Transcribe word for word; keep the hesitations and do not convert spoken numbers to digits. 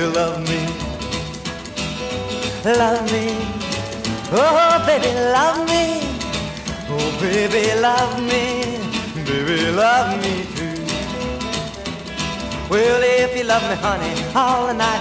love me, love me, oh baby, love me, oh baby, love me, baby, love me too. Well, if you love me, honey, all the night